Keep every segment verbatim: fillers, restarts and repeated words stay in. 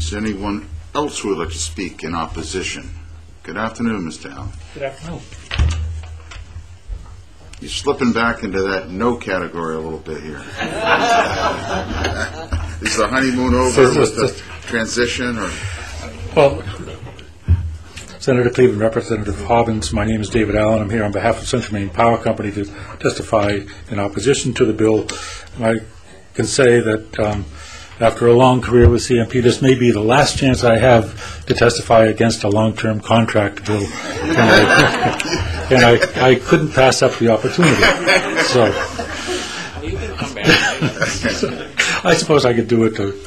Is there anyone else who would like to speak in opposition? Good afternoon, Mister Allen. Good afternoon. You're slipping back into that no category a little bit here. Is the honeymoon over with the transition? Or? Well, Senator Cleveland, Representative Hobbins, my name is David Allen. I'm here on behalf of Central Maine Power Company to testify in opposition to the bill. I can say that um, after a long career with C M P, this may be the last chance I have to testify against a long-term contract bill. And I, and I, I couldn't pass up the opportunity. So, I suppose I could do it to,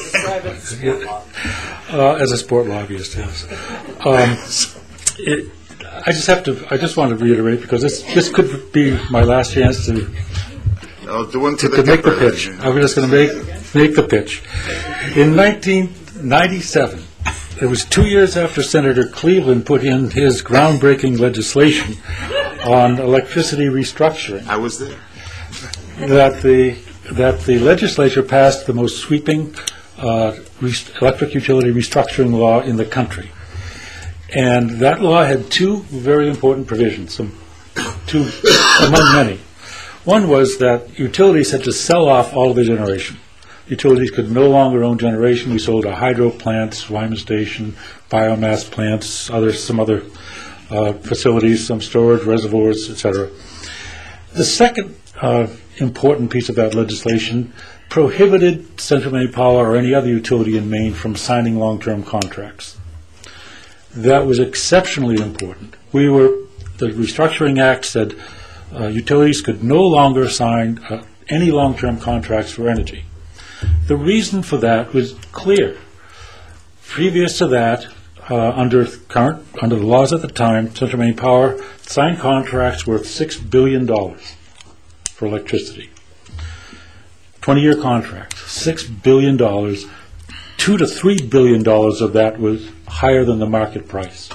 uh, as a sport lobbyist, yes. Um, it, I just have to, I just want to reiterate, because this, this could be my last chance to I'll do into to, the to make the pitch. I'm just going to make make the pitch. In nineteen ninety-seven, it was two years after Senator Cleveland put in his groundbreaking legislation on electricity restructuring. I was there. That the that the legislature passed the most sweeping uh, rest- electric utility restructuring law in the country, and that law had two very important provisions, some two among many. One was that utilities had to sell off all of their generation. Utilities could no longer own generation. We sold our hydro plants, Wyman Station, biomass plants, other some other uh, facilities, some storage reservoirs, et cetera. The second uh, important piece of that legislation prohibited Central Maine Power or any other utility in Maine from signing long-term contracts. That was exceptionally important. We were the Restructuring Act said Uh, utilities could no longer sign uh, any long-term contracts for energy. The reason for that was clear. Previous to that, uh, under current under the laws at the time, Central Maine Power signed contracts worth six billion dollars for electricity. twenty-year contracts, six billion dollars. Two to three billion dollars of that was higher than the market price.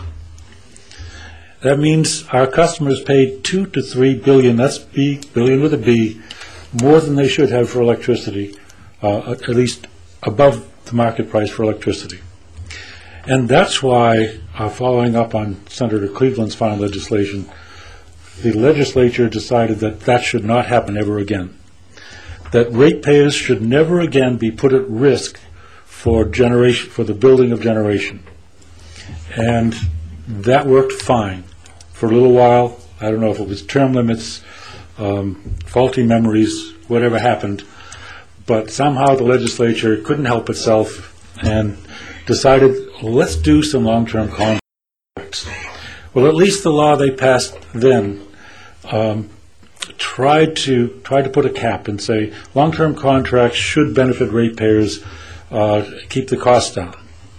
That means our customers paid two to three billion, that's B, billion with a B, more than they should have for electricity, uh, at least above the market price for electricity. And that's why, uh, following up on Senator Cleveland's final legislation, the legislature decided that that should not happen ever again. That ratepayers should never again be put at risk for generation, for the building of generation. And that worked fine. For a little while, I don't know if it was term limits, um, faulty memories, whatever happened, but somehow the legislature couldn't help itself and decided, let's do some long-term contracts. Well, at least the law they passed then um, tried to tried to put a cap and say long-term contracts should benefit ratepayers, uh, keep the costs down.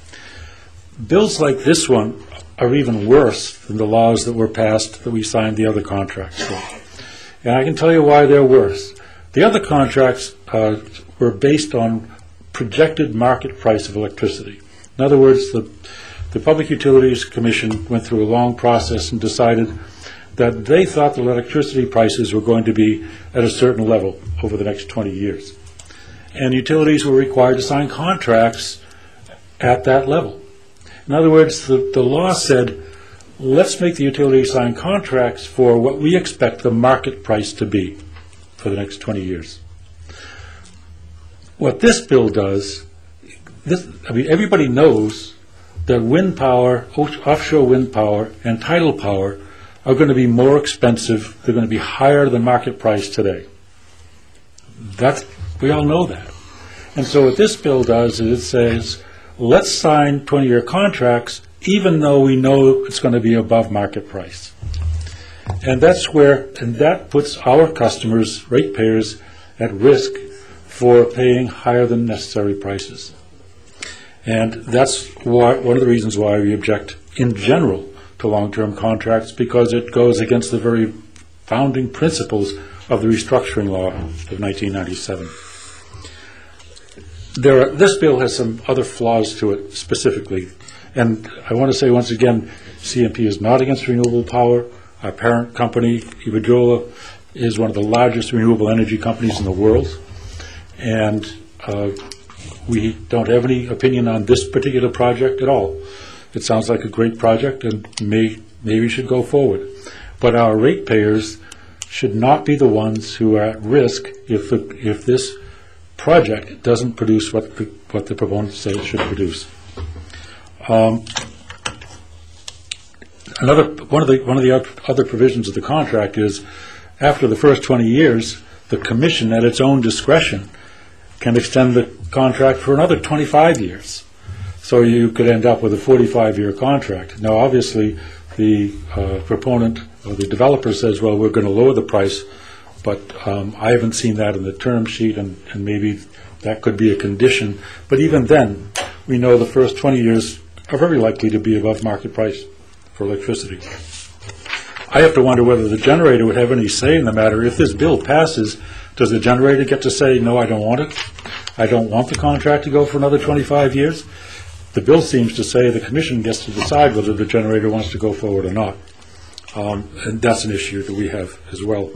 Bills like this one are even worse than the laws that were passed that we signed the other contracts for. And I can tell you why they're worse. The other contracts uh, were based on projected market price of electricity. In other words, the, the Public Utilities Commission went through a long process and decided that they thought the electricity prices were going to be at a certain level over the next twenty years. And utilities were required to sign contracts at that level. In other words, the, the law said, let's make the utilities sign contracts for what we expect the market price to be for the next twenty years. What this bill does, this, I mean, everybody knows that wind power, offshore wind power, and tidal power are going to be more expensive. They're going to be higher than market price today. That's, we all know that. And so what this bill does is it says, let's sign twenty-year contracts even though we know it's going to be above market price. And that's where, and that puts our customers, ratepayers, at risk for paying higher than necessary prices. And that's why, one of the reasons why we object in general to long-term contracts, because it goes against the very founding principles of the restructuring law of nineteen ninety-seven. There are, this bill has some other flaws to it specifically. And I want to say once again, C M P is not against renewable power. Our parent company, Iberdrola, is one of the largest renewable energy companies in the world. And uh, we don't have any opinion on this particular project at all. It sounds like a great project and may, maybe we should go forward. But our ratepayers should not be the ones who are at risk if, the, if this project doesn't produce what the, what the proponents say it should produce. Um, another, one of the, one of the other provisions of the contract is after the first twenty years, the commission at its own discretion can extend the contract for another twenty-five years. So you could end up with a forty-five year contract. Now, obviously, the uh, proponent or the developer says, well, we're going to lower the price, but um, I haven't seen that in the term sheet, and, and maybe that could be a condition. But even then, we know the first twenty years are very likely to be above market price for electricity. I have to wonder whether the generator would have any say in the matter. If this bill passes, does the generator get to say, no, I don't want it? I don't want the contract to go for another twenty-five years? The bill seems to say the commission gets to decide whether the generator wants to go forward or not. Um, and that's an issue that we have as well.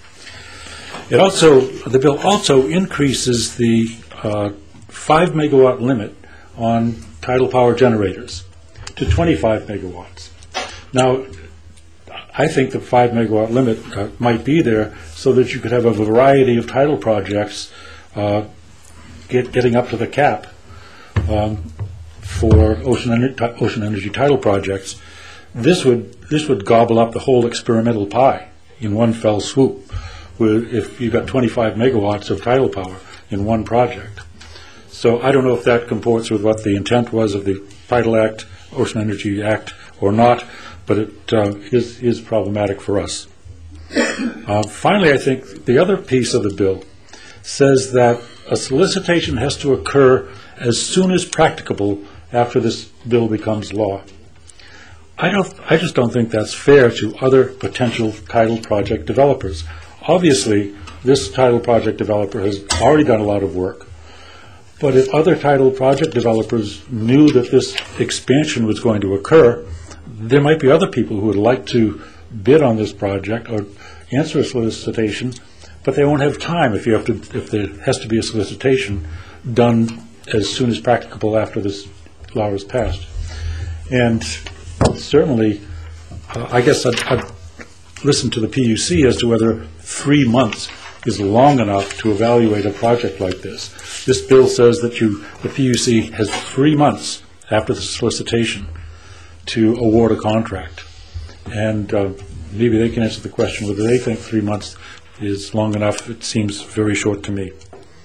It also, the bill also increases the uh, five megawatt limit on tidal power generators to twenty-five megawatts. Now, I think the five megawatt limit uh, might be there so that you could have a variety of tidal projects uh, get, getting up to the cap um, for ocean, ener ocean energy tidal projects. This would this would gobble up the whole experimental pie in one fell swoop, where if you've got twenty-five megawatts of tidal power in one project. So I don't know if that comports with what the intent was of the Tidal Act, Ocean Energy Act, or not, but it uh, is, is problematic for us. Uh, finally, I think the other piece of the bill says that a solicitation has to occur as soon as practicable after this bill becomes law. I don't. I just don't think that's fair to other potential tidal project developers. Obviously, this tidal project developer has already done a lot of work, but if other tidal project developers knew that this expansion was going to occur, there might be other people who would like to bid on this project or answer a solicitation, but they won't have time if you have to. If there has to be a solicitation done as soon as practicable after this law is passed. And certainly, uh, I guess I'd, I'd listen to the P U C as to whether three months is long enough to evaluate a project like this. This bill says that you, the P U C has three months after the solicitation to award a contract. And uh, maybe they can answer the question whether they think three months is long enough. It seems very short to me.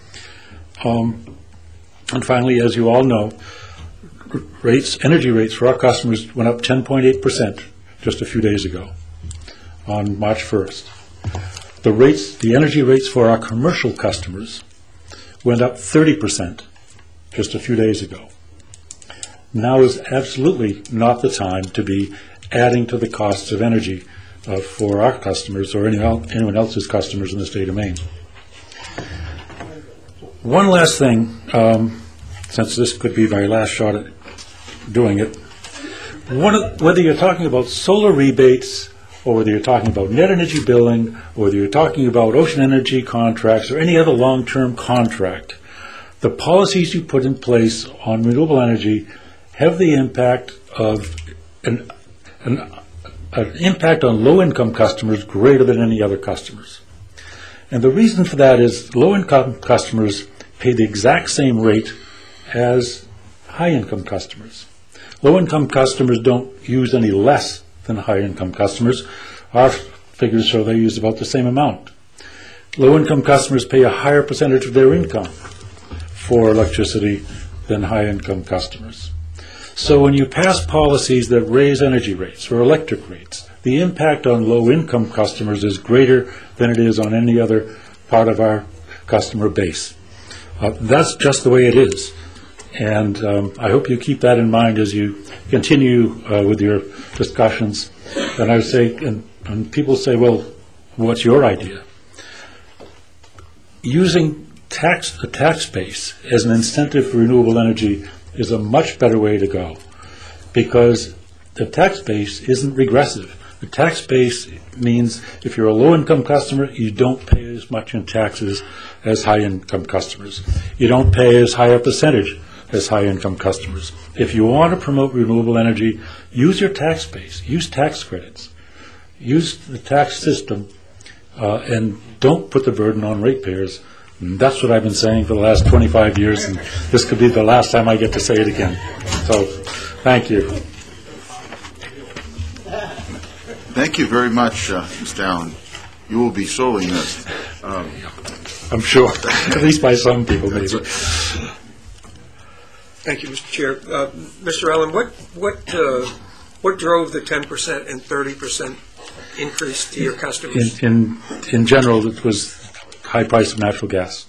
Um, and finally, as you all know, rates, energy rates for our customers went up ten point eight percent just a few days ago on March first. The rates, the energy rates for our commercial customers went up thirty percent just a few days ago. Now is absolutely not the time to be adding to the costs of energy uh, for our customers or any, anyone else's customers in the state of Maine. One last thing, um, since this could be my last shot at doing it, one of, whether you're talking about solar rebates or whether you're talking about net energy billing, or whether you're talking about ocean energy contracts or any other long-term contract, the policies you put in place on renewable energy have the impact of an, an, an impact on low-income customers greater than any other customers. And the reason for that is low-income customers pay the exact same rate as high-income customers. Low-income customers don't use any less than high-income customers. Our figures show they use about the same amount. Low-income customers pay a higher percentage of their income for electricity than high-income customers. So when you pass policies that raise energy rates or electric rates, the impact on low-income customers is greater than it is on any other part of our customer base. Uh, that's just the way it is. And um, I hope you keep that in mind as you continue uh, with your discussions. And I would say, and, and people say, well, what's your idea? Using tax, a tax base as an incentive for renewable energy is a much better way to go, because the tax base isn't regressive. The tax base means if you're a low-income customer, you don't pay as much in taxes as high-income customers. You don't pay as high a percentage as high-income customers. If you want to promote renewable energy, use your tax base, use tax credits, use the tax system, uh, and don't put the burden on ratepayers. And that's what I've been saying for the last twenty-five years, and this could be the last time I get to say it again. So, thank you. Thank you very much, uh, Mister Allen. You will be sorely missed. Um, I'm sure, at least by some people, maybe. Thank you, Mister Chair. Uh, Mister Allen, what what uh, what drove the ten percent and thirty percent increase to your customers? In, in in general, it was high price of natural gas.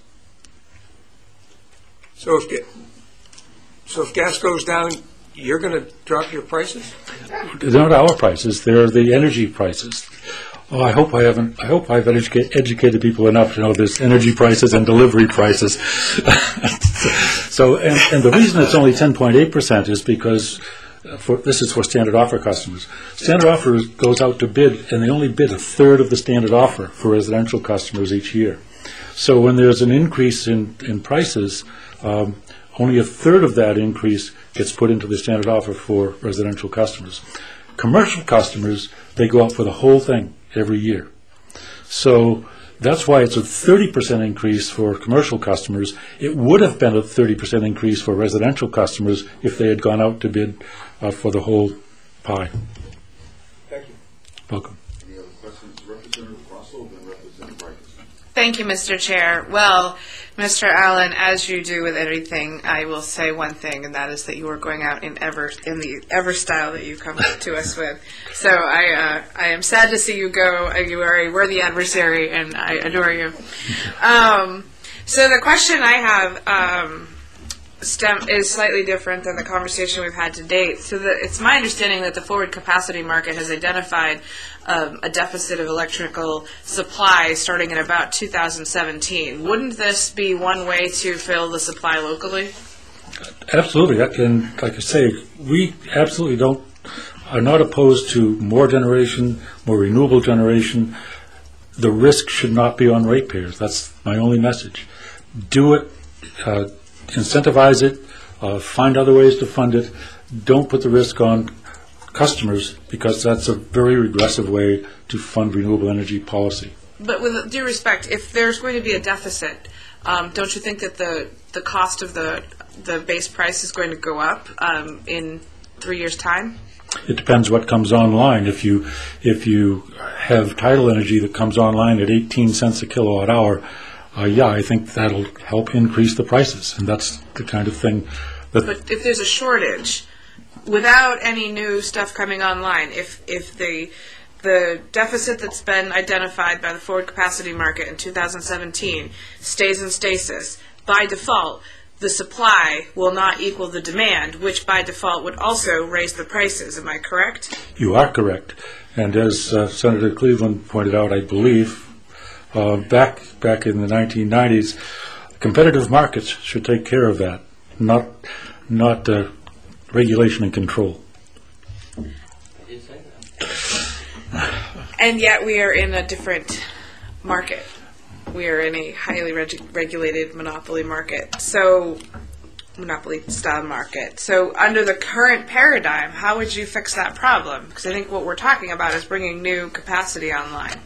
So if ga- so if gas goes down, you're going to drop your prices? They're not our prices; they're the energy prices. Oh, I hope I haven't. I hope I've educa- educated people enough to know there's energy prices and delivery prices. So, and, and the reason it's only ten point eight percent is because for, this is for standard offer customers. Standard offer goes out to bid, and they only bid a third of the standard offer for residential customers each year. So when there's an increase in, in prices, um, only a third of that increase gets put into the standard offer for residential customers. Commercial customers, they go out for the whole thing every year. So that's why it's a thirty percent increase for commercial customers. It would have been a thirty percent increase for residential customers if they had gone out to bid uh, for the whole pie. Thank you. Welcome. Any other questions? Representative Russell, then Representative Rikerson. Thank you, Mister Chair. Well, Mister Allen, as you do with everything, I will say one thing, and that is that you are going out in ever in the ever style that you come to us with. So I uh, I am sad to see you go. You are a worthy adversary, and I adore you. Um, so the question I have um, stem is slightly different than the conversation we've had to date. So the, it's my understanding that the forward capacity market has identified Um, a deficit of electrical supply starting in about two thousand seventeen. Wouldn't this be one way to fill the supply locally? Absolutely. And like I say, we absolutely don't are not opposed to more generation, more renewable generation. The risk should not be on ratepayers. That's my only message. Do it, uh, incentivize it, uh, find other ways to fund it. Don't put the risk on customers, because that's a very regressive way to fund renewable energy policy. But with due respect, if there's going to be a deficit, um, don't you think that the, the cost of the the base price is going to go up um, in three years' time? It depends what comes online. If you if you have tidal energy that comes online at eighteen cents a kilowatt hour, uh, yeah, I think that'll help increase the prices, and that's the kind of thing that. But if there's a shortage, without any new stuff coming online, if if the the deficit that's been identified by the forward capacity market in two thousand seventeen stays in stasis, by default, the supply will not equal the demand, which by default would also raise the prices. Am I correct? You are correct. And as uh, Senator Cleveland pointed out, I believe, uh, back back in the nineteen nineties, competitive markets should take care of that, not not uh, regulation and control. And yet we are in a different market. We are in a highly reg- regulated monopoly market. So, monopoly style market. So under the current paradigm, how would you fix that problem? Because I think what we're talking about is bringing new capacity online.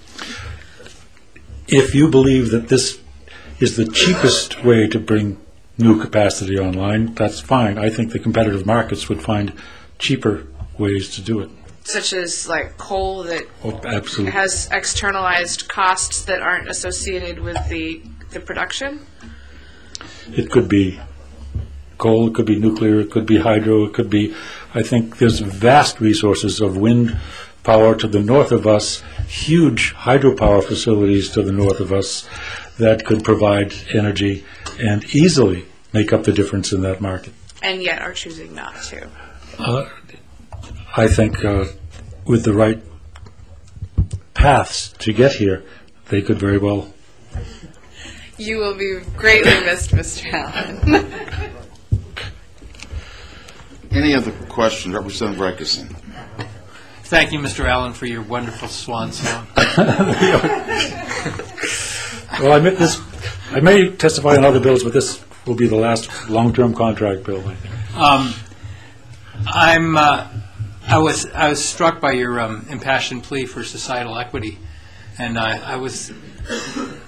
If you believe that this is the cheapest way to bring new capacity online, that's fine. I think the competitive markets would find cheaper ways to do it. Such as like coal that Oh, absolutely. has externalized costs that aren't associated with the, the production? It could be coal, it could be nuclear, it could be hydro, it could be, I think there's vast resources of wind power to the north of us, huge hydropower facilities to the north of us that could provide energy and easily make up the difference in that market. And yet are choosing not to. Uh, I think uh, with the right paths to get here, they could very well. You will be greatly missed, Mister Allen. Any other questions? Representative Rikerson. Thank you, Mister Allen, for your wonderful swan song. Well, I may, this, I may testify on other bills, but this will be the last long-term contract bill, I think. Um, I'm. Uh, I was. I was struck by your um, impassioned plea for societal equity, and I, I was